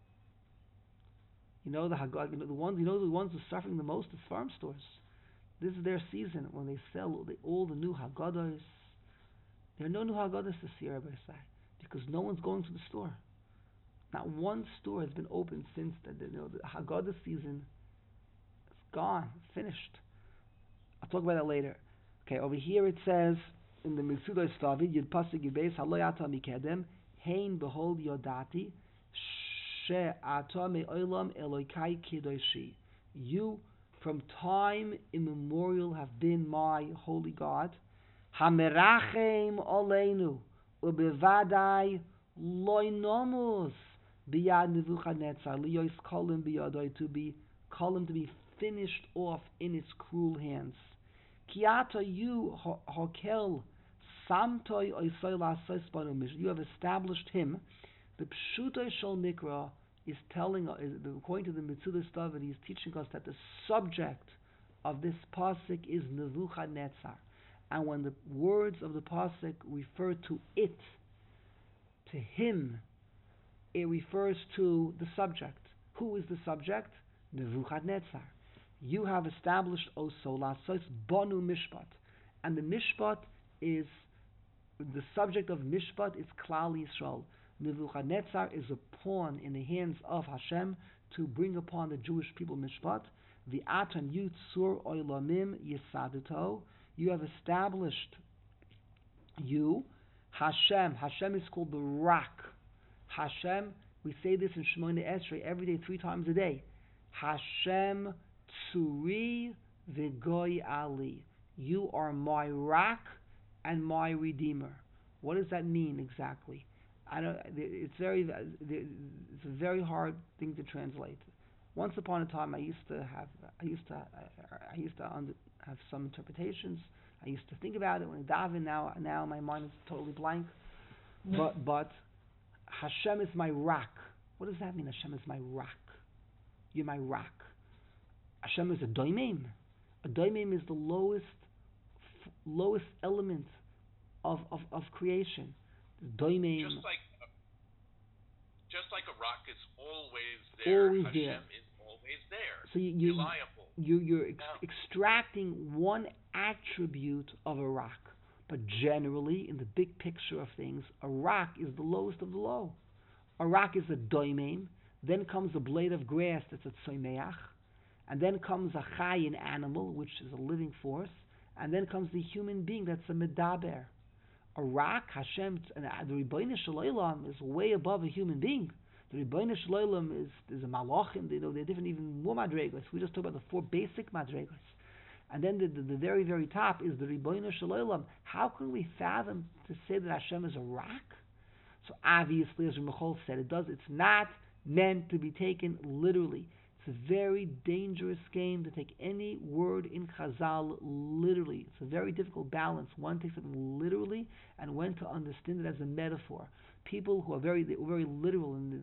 The ones who are suffering the most is farm stores. This is their season when they sell all the new Haggadahs. There are no new Haggadahs this year, Rabbi Say, because no one's going to the store. Not one store has been open since the Haggadah season. Gone, finished. I'll talk about that later. Okay, over here it says in the Mitzudos David, Yud Pasuk Yud Beis, Haloi Atah Mikedem, Hein behold Yodati, She'atah me'olam Elokai Kedoshi. You from time immemorial have been my holy God. Hamerachem Aleinu, Ubevadai Loinomus, Biyad Nebuchadnezzar, Liyos Kolim Biyadoi, to be finished off in its cruel hands. Kiata you hokel samtoi oisoila soisbanu. You have established him. The pshuto shel mikra is telling, according to the Mitzvah David, he's teaching us that the subject of this pasuk is Nebuchadnezzar, and when the words of the pasuk refer to it, to him, it refers to the subject. Who is the subject? Nebuchadnezzar. You have established also lasos bonu mishpat, and the mishpat is the subject of mishpat is Klal Yisrael. Nebuchadnezzar is a pawn in the hands of Hashem to bring upon the Jewish people mishpat. The atan yutzur oilamim yisaduto. You have established you. Hashem is called the rock. Hashem, we say this in Shemona Esrei every day, 3 times a day. Hashem tsuri v'goy ali. You are my rock and my redeemer. What does that mean exactly? It's a very hard thing to translate. Once upon a time, I used to have some interpretations. I used to think about it when I daven. Now my mind is totally blank. But Hashem is my rock. What does that mean? Hashem is my rock. You're my rock. Hashem is a doimim. A doimim is the lowest element of creation. Doimim. Just like a rock is always there, always Hashem there. is always there. So reliable. You're extracting one attribute of a rock. But generally, in the big picture of things, a rock is the lowest of the low. A rock is a doimim. Then comes a blade of grass that's a tzomeach. And then comes a chayin animal, which is a living force. And then comes the human being that's a medaber. A rock, Hashem, and the Rebbeinu Shel Olam is way above a human being. The Rebbeinu Shel Olam is a malachim. They're different, even more madregos. We just talk about the 4 basic madregos. And then the very, very top is the Rebbeinu Shel Olam. How can we fathom to say that Hashem is a rock? So obviously, as Ramachol said, it's not meant to be taken literally. It's a very dangerous game to take any word in Chazal literally. It's a very difficult balance. One takes something literally, and when to understand it as a metaphor. People who are very literal, and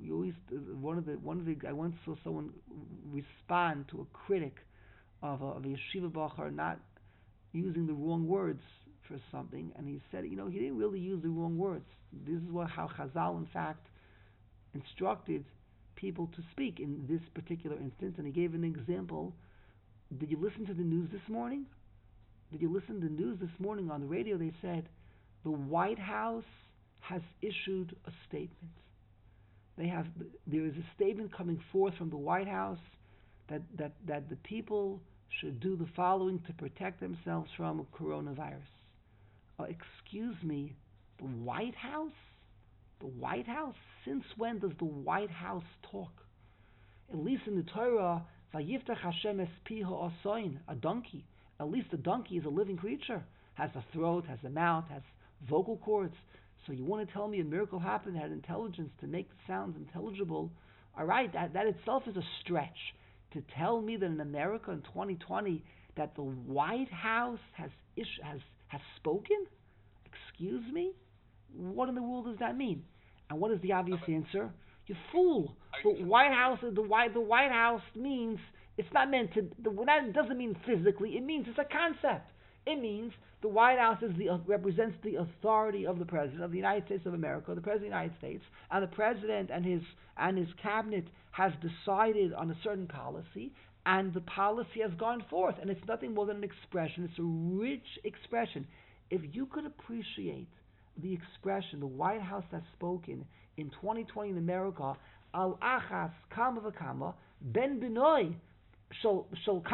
I once saw someone respond to a critic of a yeshiva bachar not using the wrong words for something, and he said, he didn't really use the wrong words. This is how Chazal, in fact, instructed people to speak in this particular instance, and he gave an example. Did you listen to the news this morning? Did you listen to the news this morning on the radio? They said the White House has issued a statement. There is a statement coming forth from the White House that the people should do the following to protect themselves from coronavirus. Excuse me, the White House? The White House? Since when does the White House talk? At least in the Torah, Vayiftach Hashem es piho osoin, a donkey. At least a donkey is a living creature. Has a throat, has a mouth, has vocal cords. So you want to tell me a miracle happened, had intelligence to make the sounds intelligible? Alright, that itself is a stretch. To tell me that in America in 2020 that the White House has spoken? Excuse me? What in the world does that mean? And what is the obvious answer? You fool! The White House means it's not meant to. That doesn't mean physically. It means it's a concept. It means the White House represents the authority of the President of the United States of America, the President of the United States, and the President and his cabinet has decided on a certain policy, and the policy has gone forth, and it's nothing more than an expression. It's a rich expression. If you could appreciate the expression the White House has spoken in 2020 in America, al achas kama v'kama ben b'noi shel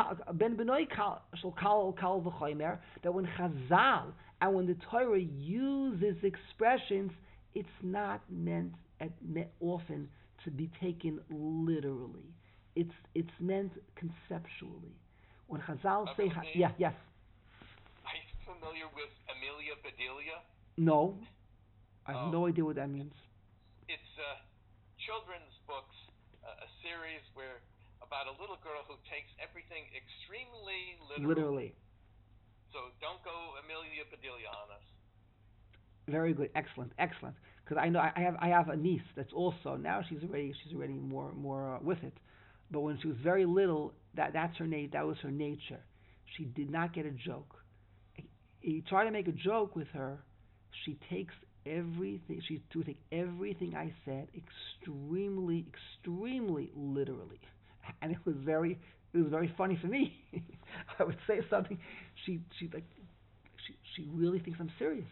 kal v'chomer, that when Chazal and when the Torah uses expressions, it's not meant often to be taken literally. It's meant conceptually. When Chazal say, yes. Are you familiar with Amelia Bedelia? No, I have no idea what that means. It's children's books, a series where about a little girl who takes everything extremely Literally. So don't go Amelia Bedelia on us. Very good, excellent. Because I know I have a niece that's also now she's already more with it, but when she was very little, that was her nature. She did not get a joke. He tried to make a joke with her. She takes everything. She would take everything I said extremely literally, and it was very funny for me. I would say something, she really thinks I'm serious.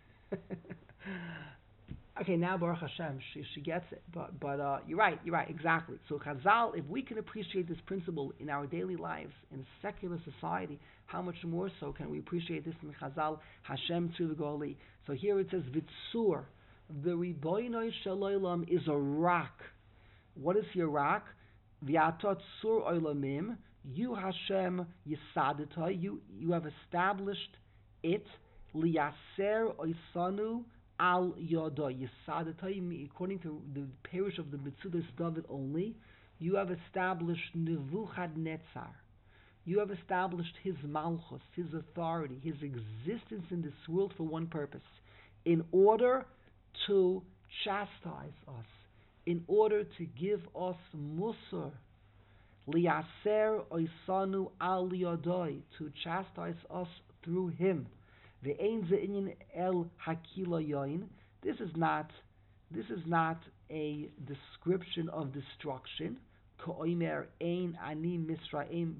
Okay, now Baruch Hashem, she gets it. But you're right, exactly. So Chazal, if we can appreciate this principle in our daily lives in a secular society, how much more so can we appreciate this in Chazal, Hashem Tzivgoli. So here it says Vitzur, the Riboinoi Shaloilam is a rock. What is your rock? V'atot Sur Oilamim, you Hashem Yisadita, you have established it. Liyaser oisanu al yodo yisadata. According to the parish of the Metzudas David only, you have established Nebuchadnezzar. You have established his malchus, his authority, his existence in this world for one purpose, in order to chastise us, in order to give us musar. Liyaser oisanu al yodoi, to chastise us through him. Ve'ein ze'inyan el hakila yoin. This is not a description of destruction. Ko'imer ein ani misraim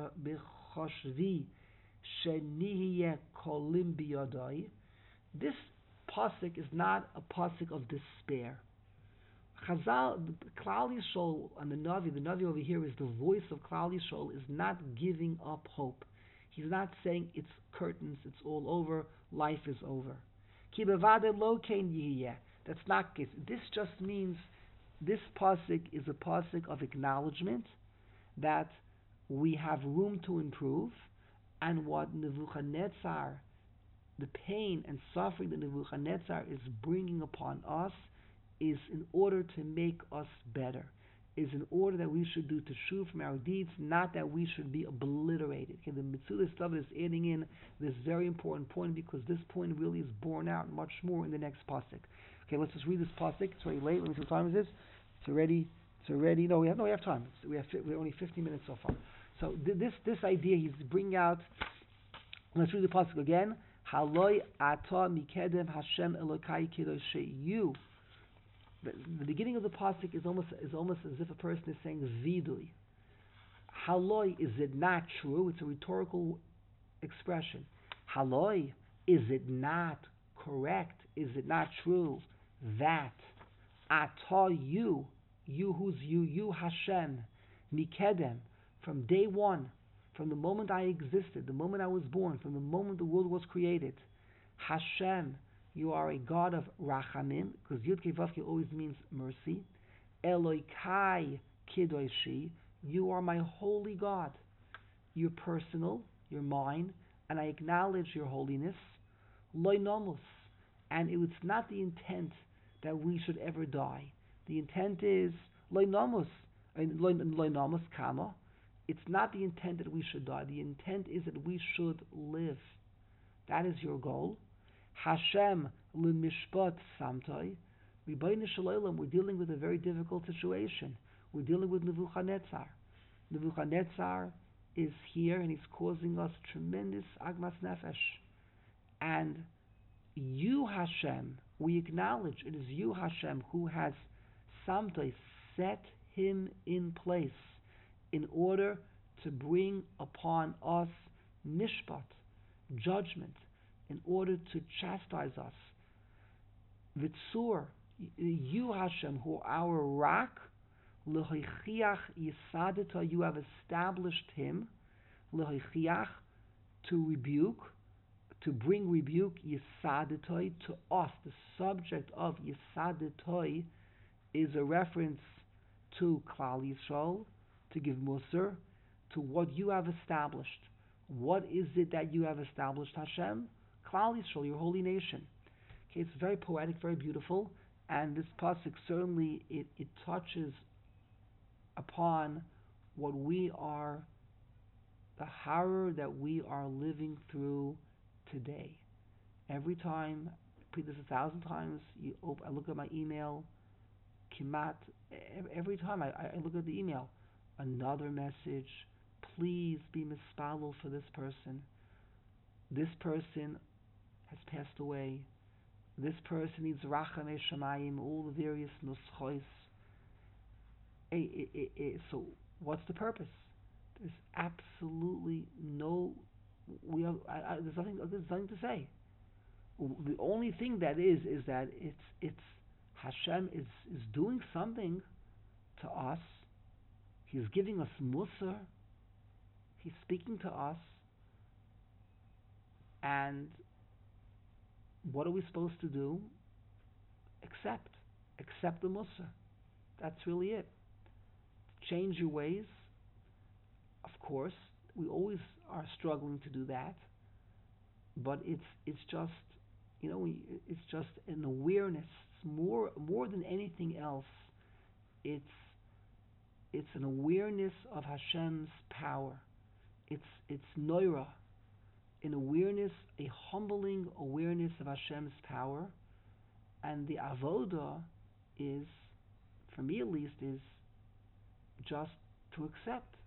b'choshvi shenihiye kolim biyadai. This pasuk is not a pasuk of despair. Chazal, Klal Yisrael, and the Navi over here is the voice of Klal Yisrael, is not giving up hope. He's not saying it's curtains, it's all over, life is over. Ki bevade lo kein yihiyeh. That's not case. This just means this pasuk is a pasuk of acknowledgement that we have room to improve, and what Nebuchadnezzar, the pain and suffering that Nebuchadnezzar is bringing upon us, is in order to make us better. Is in order that we should do teshuv from our deeds, not that we should be obliterated. Okay, the Metzudas David is adding in this very important point, because this point really is borne out much more in the next pasuk. Okay, let's just read this pasuk. It's very late. Let me see what time is this. It's already. No, we have time. We have only 15 minutes so far. So this idea he's bringing out. Let's read the pasuk again. Haloi ata mikedem Hashem Elokai Kedoshei. You. The beginning of the pasuk is almost as if a person is saying vidui. Haloi, is it not true? It's a rhetorical expression. Haloi, is it not correct? Is it not true that ata you who's you Hashem, mikedem, from day one, from the moment I existed, the moment I was born, from the moment the world was created, Hashem, you are a God of rachamim, because Yud Kei Vav Kei always means mercy. Elokai Kedoshi, you are my holy God. You're personal, you're mine, and I acknowledge your holiness. Loi nomus, and it's not the intent that we should ever die. The intent is Loi nomus kama. It's not the intent that we should die. The intent is that we should live. That is your goal. Hashem l'mishpat samtai. Ribono shel olam, we're dealing with a very difficult situation. We're dealing with Nebuchadnezzar. Nebuchadnezzar is here and he's causing us tremendous agmas nefesh. And you, Hashem, we acknowledge it is you, Hashem, who has samtai, set him in place in order to bring upon us mishpat, judgment, in order to chastise us. Vitzur, you Hashem, who are our rock, lehoichiach yisadita, you have established him, lehoichiach, to rebuke, to bring rebuke, yisaditoi, to us. The subject of yisaditoi is a reference to Klal Yisrael, to give musar, to what you have established. What is it that you have established, Hashem? Klal Yisrael, your holy nation. Okay, it's very poetic, very beautiful, and this pasuk certainly it touches upon what we are, the horror that we are living through today. Every time, repeat this 1,000 times, I look at my email, kimat, every time I look at the email, another message, please be mispalel for this person. This person has passed away. This person needs rachamei shamayim, all the various nuschos. So what's the purpose? There's absolutely no. There's nothing to say. The only thing that is that it's Hashem is doing something to us. He's giving us musar. He's speaking to us, and what are we supposed to do? Accept the musar. That's really it. Change your ways. Of course, we always are struggling to do that, but it's just, it's just an awareness. It's more than anything else. It's an awareness of Hashem's power. It's noira, an awareness, a humbling awareness of Hashem's power, and the avoda is, for me at least, is just to accept.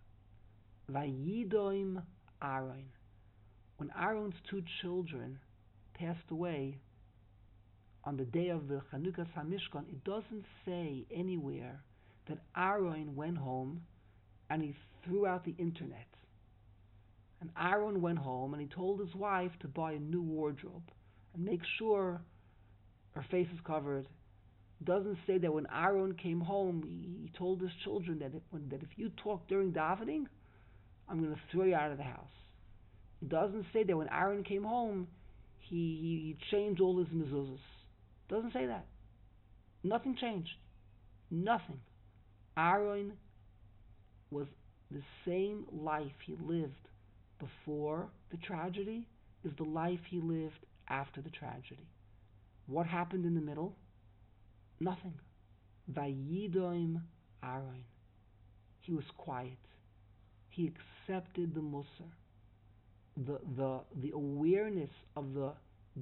Vayidoim Aaron. When Aaron's two children passed away on the day of the Chanukas HaMishkan, it doesn't say anywhere that Aaron went home and he threw out the internet. And Aaron went home and he told his wife to buy a new wardrobe and make sure her face is covered. It doesn't say that when Aaron came home, he told his children that if you talk during davening, I'm going to throw you out of the house. It doesn't say that when Aaron came home, he changed all his mezuzahs. It doesn't say that. Nothing changed. Nothing. Aaron was the same life he lived before the tragedy is the life he lived after the tragedy. What happened in the middle? Nothing. Vayidoim Aaron. He was quiet. He accepted the musar. The awareness of the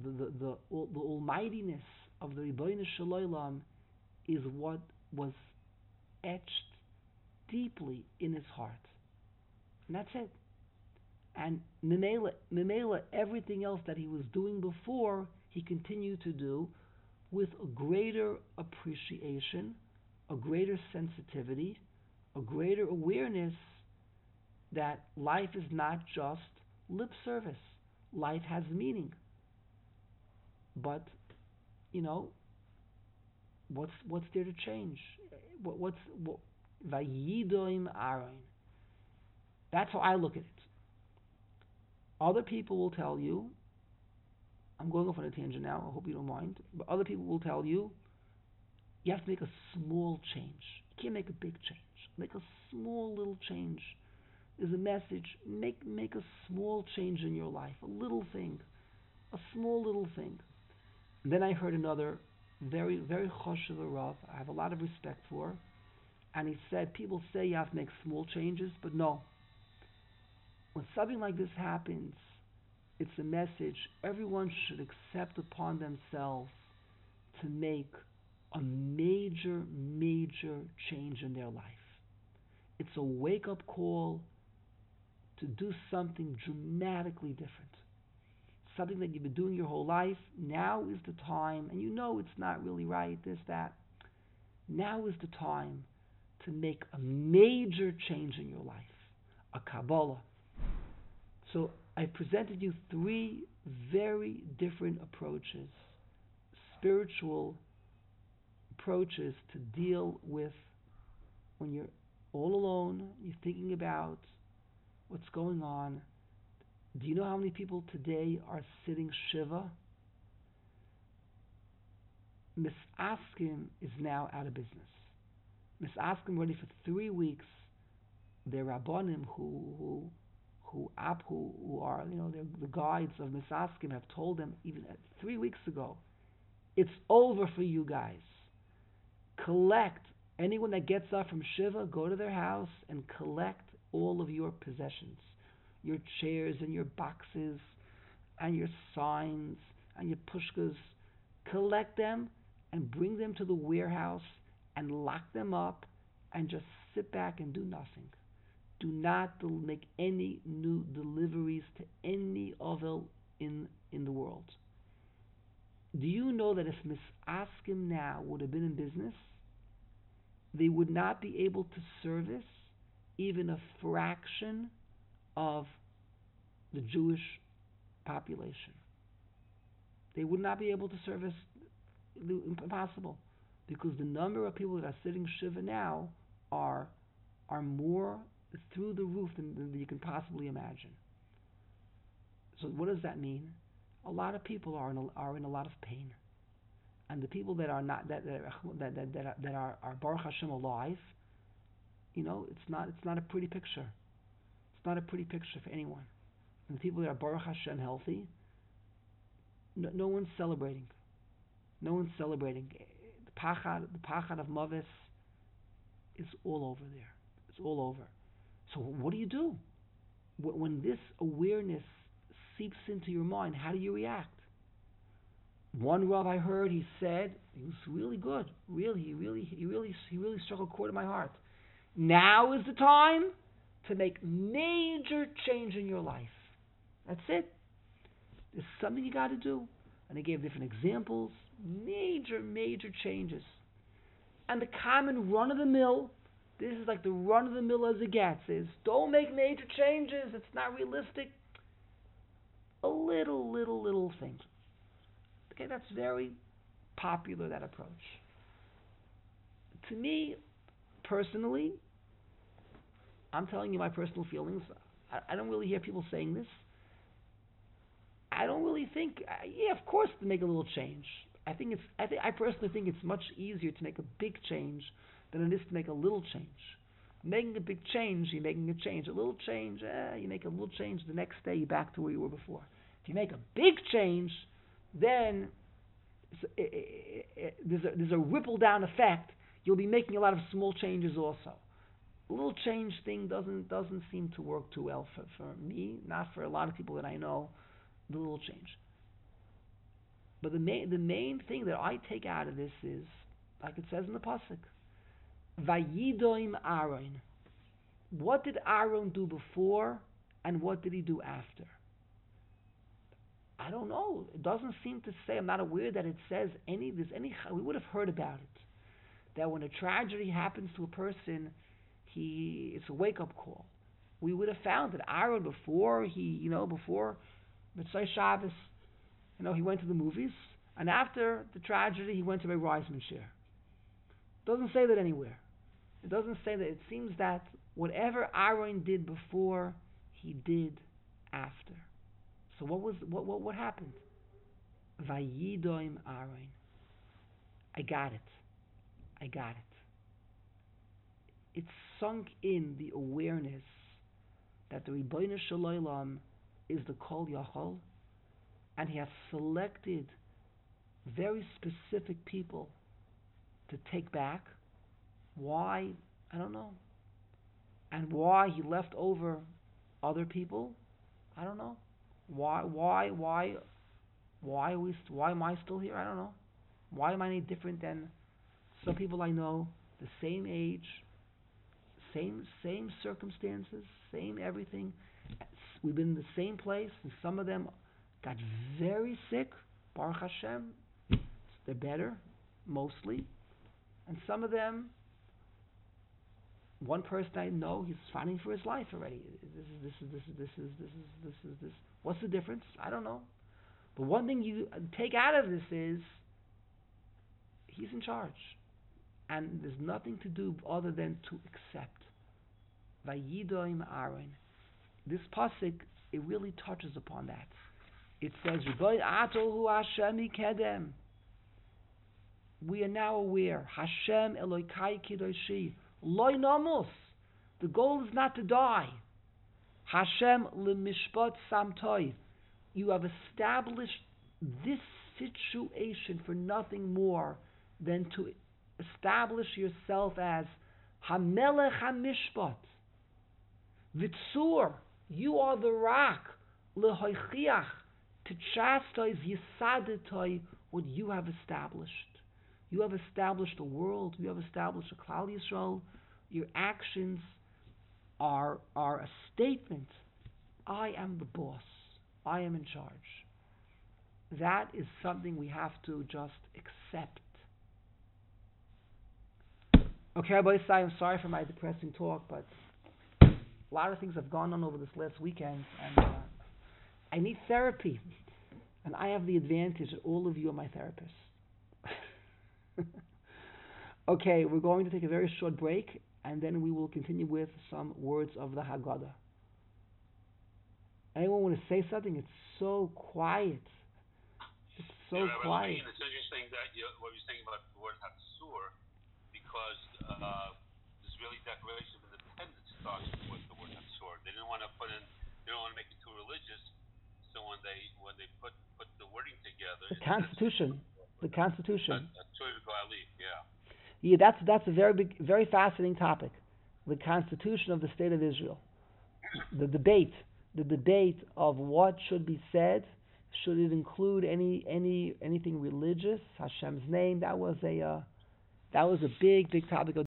almightiness of the Rebbeinu Shel Olam is what was etched deeply in his heart. And that's it. And Memela, everything else that he was doing before, he continued to do with a greater appreciation, a greater sensitivity, a greater awareness that life is not just lip service. Life has meaning. But, what's there to change? Vayidoim Aaron. That's how I look at it. Other people will tell you, I'm going off on a tangent now, I hope you don't mind, but other people will tell you, you have to make a small change. You can't make a big change. Make a small little change. There's a message. Make a small change in your life. A little thing. A small little thing. And then I heard another very, very choshev Rav I have a lot of respect for, and he said, people say you have to make small changes, but no. When something like this happens, it's a message everyone should accept upon themselves to make a major, major change in their life. It's a wake-up call to do something dramatically different. Something that you've been doing your whole life. Now is the time, and it's not really right, this, that. Now is the time to make a major change in your life. A Kabbalah. So I presented you three very different approaches, spiritual approaches to deal with when you're all alone, you're thinking about what's going on. Do you know how many people today are sitting Shiva? Misaskim is now out of business. Misaskim already for 3 weeks. Their Rabbanim who are, the guides of Misaskim have told them even 3 weeks ago, it's over for you guys. Collect Anyone that gets up from Shiva, go to their house and collect all of your possessions, your chairs and your boxes and your signs and your pushkas. Collect them and bring them to the warehouse and lock them up and just sit back and do nothing. Do not make any new deliveries to any ovel in the world. Do you know that if Misaskim now would have been in business, they would not be able to service even a fraction of the Jewish population? They would not be able to service, impossible, because the number of people that are sitting Shiva now are more through the roof than you can possibly imagine. So what does that mean? A lot of people are in a lot of pain, and the people that are not that are Baruch Hashem alive, it's not a pretty picture. It's not a pretty picture for anyone. And the people that are Baruch Hashem healthy, no one's celebrating. No one's celebrating. The pachad of Mavis is all over there. It's all over. So what do? When this awareness seeps into your mind, how do you react? One Rav I heard, he said, he was really good. He really struck a chord in my heart. Now is the time to make major change in your life. That's it. There's something you got to do. And he gave different examples, major changes. And the common run-of-the-mill, this is like the run-of-the-mill as it gets, is don't make major changes. It's not realistic. A little things. Okay, that's very popular, that approach. To me, personally, I'm telling you my personal feelings. I don't really hear people saying this. I don't really think, of course, to make a little change. I personally think it's much easier to make a big change than it is to make a little change. Making a big change, you're making a change. A little change, you make a little change, the next day you're back to where you were before. If you make a big change, then there's a ripple down effect. You'll be making a lot of small changes also. A little change thing doesn't seem to work too well for me, not for a lot of people that I know. The little change. But the main thing that I take out of this is, like it says in the pasuk, Vayidoim Aaron. What did Aaron do before, and what did he do after? I don't know. It doesn't seem to say. I'm not aware that it says any. We would have heard about it. That when a tragedy happens to a person, it's a wake up call. We would have found that Aaron before Mitzvah Shabbos, he went to the movies, and after the tragedy, he went to a Reisman share. Doesn't say that anywhere. It doesn't say that. It seems that whatever Aaron did before, he did after. So what happened? Vayidoim Aaron. I got it. It sunk in the awareness that the Ribbono Shel Olam is the Kol Yachol, and he has selected very specific people to take back. Why? I don't know. And why he left over other people? I don't know. Why am I still here? I don't know. Why am I any different than some people I know, the same age, same circumstances, same everything. We've been in the same place, and some of them got very sick. Baruch Hashem, they're better, mostly, and some of them. One person I know, he's fighting for his life already. This is. What's the difference? I don't know. But one thing you take out of this is he's in charge, and there's nothing to do other than to accept. Vayidoim Aaron. This pasuk, it really touches upon that. It says, Hashem kedem. We are now aware. Hashem Elokai Kidoshi. Loi Namus. The goal is not to die. Hashem Lemishpat Samtoi. You have established this situation for nothing more than to establish yourself as Hamelech HaMishpat. Vitzur, you are the rock, lehoichiach, to chastise yisadetai, what you have established. You have established a world, you have established a Klal Yisrael. Your actions are a statement. I am the boss. I am in charge. That is something we have to just accept. Okay, Rabbi Isai, I'm sorry for my depressing talk, but a lot of things have gone on over this last weekend, and I need therapy. And I have the advantage that all of you are my therapists. Okay, we're going to take a very short break, and then we will continue with some words of the Haggadah. Anyone want to say something? It's so quiet. It's so quiet. It's interesting that what you're saying about the word Hatsur, because Israeli Declaration of Independence starts with the word Hatsur. They didn't want to they don't want to make it too religious. So when they put the wording together, The Constitution. Yeah, that's a very fascinating topic. The Constitution of the State of Israel. The debate of what should be said. Should it include anything religious? Hashem's name. That was a big topic of